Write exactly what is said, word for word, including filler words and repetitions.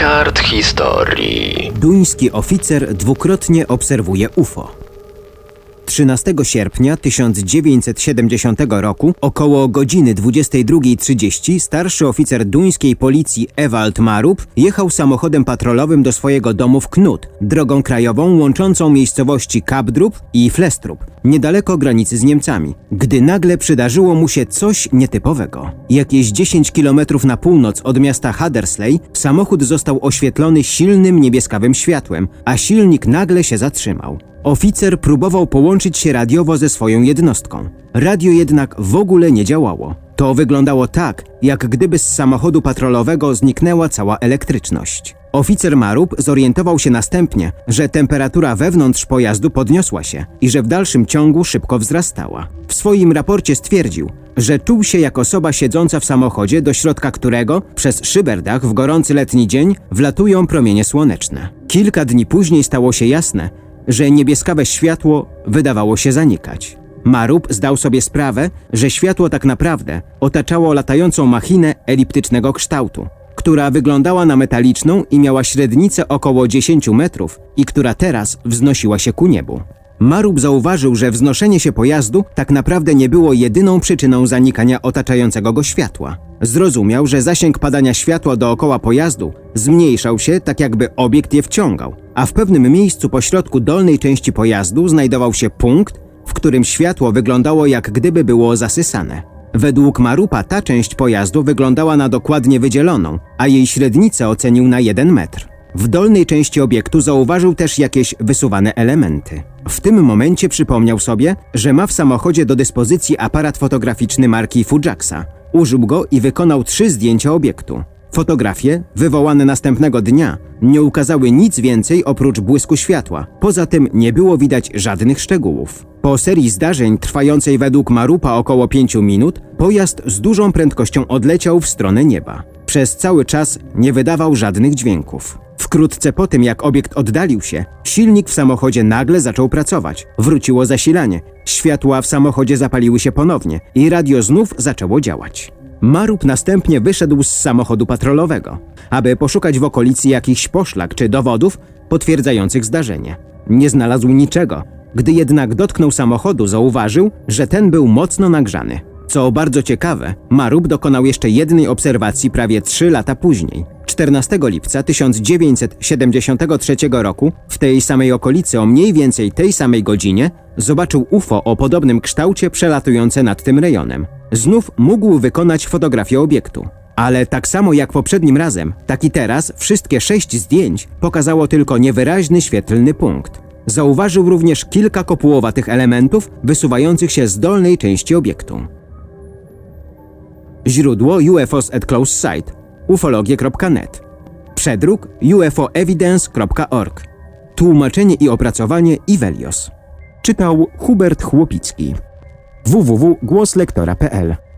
kart historii. Duński oficer dwukrotnie obserwuje U F O. trzynastego sierpnia tysiąc dziewięćset siedemdziesiątego roku około godziny dwudziestej drugiej trzydzieści starszy oficer duńskiej policji Ewald Marup jechał samochodem patrolowym do swojego domu w Knut, drogą krajową łączącą miejscowości Kappdrup i Flestrup, niedaleko granicy z Niemcami, gdy nagle przydarzyło mu się coś nietypowego. Jakieś dziesięć kilometrów na północ od miasta Hadersley samochód został oświetlony silnym niebieskawym światłem, a silnik nagle się zatrzymał. Oficer próbował połączyć się radiowo ze swoją jednostką. Radio jednak w ogóle nie działało. To wyglądało tak, jak gdyby z samochodu patrolowego zniknęła cała elektryczność. Oficer Marup zorientował się następnie, że temperatura wewnątrz pojazdu podniosła się i że w dalszym ciągu szybko wzrastała. W swoim raporcie stwierdził, że czuł się jak osoba siedząca w samochodzie, do środka którego przez szyberdach w gorący letni dzień wlatują promienie słoneczne. Kilka dni później stało się jasne, że niebieskawe światło wydawało się zanikać. Marup zdał sobie sprawę, że światło tak naprawdę otaczało latającą machinę eliptycznego kształtu, która wyglądała na metaliczną i miała średnicę około dziesięć metrów i która teraz wznosiła się ku niebu. Marup zauważył, że wznoszenie się pojazdu tak naprawdę nie było jedyną przyczyną zanikania otaczającego go światła. Zrozumiał, że zasięg padania światła dookoła pojazdu zmniejszał się, tak jakby obiekt je wciągał, a w pewnym miejscu pośrodku dolnej części pojazdu znajdował się punkt, w którym światło wyglądało, jak gdyby było zasysane. Według Marupa ta część pojazdu wyglądała na dokładnie wydzieloną, a jej średnicę ocenił na jeden metr. W dolnej części obiektu zauważył też jakieś wysuwane elementy. W tym momencie przypomniał sobie, że ma w samochodzie do dyspozycji aparat fotograficzny marki Fujaxa. Użył go i wykonał trzy zdjęcia obiektu. Fotografie, wywołane następnego dnia, nie ukazały nic więcej oprócz błysku światła. Poza tym nie było widać żadnych szczegółów. Po serii zdarzeń trwającej według Marupa około pięciu minut, pojazd z dużą prędkością odleciał w stronę nieba. Przez cały czas nie wydawał żadnych dźwięków. Wkrótce po tym, jak obiekt oddalił się, silnik w samochodzie nagle zaczął pracować. Wróciło zasilanie, światła w samochodzie zapaliły się ponownie i radio znów zaczęło działać. Marup następnie wyszedł z samochodu patrolowego, aby poszukać w okolicy jakichś poszlak czy dowodów potwierdzających zdarzenie. Nie znalazł niczego. Gdy jednak dotknął samochodu, zauważył, że ten był mocno nagrzany. Co bardzo ciekawe, Marup dokonał jeszcze jednej obserwacji prawie trzy lata później. czternastego lipca tysiąc dziewięćset siedemdziesiątego trzeciego roku w tej samej okolicy o mniej więcej tej samej godzinie zobaczył U F O o podobnym kształcie przelatujące nad tym rejonem. Znów mógł wykonać fotografię obiektu. Ale tak samo jak poprzednim razem, tak i teraz wszystkie sześć zdjęć pokazało tylko niewyraźny świetlny punkt. Zauważył również kilka kopułowatych elementów wysuwających się z dolnej części obiektu. Źródło U F Os at Close Sight ufologie kropka net. Przedruk U F O evidence kropka org. Tłumaczenie i opracowanie Ivelios. Czytał Hubert Chłopicki. w w w kropka głos lektora kropka p l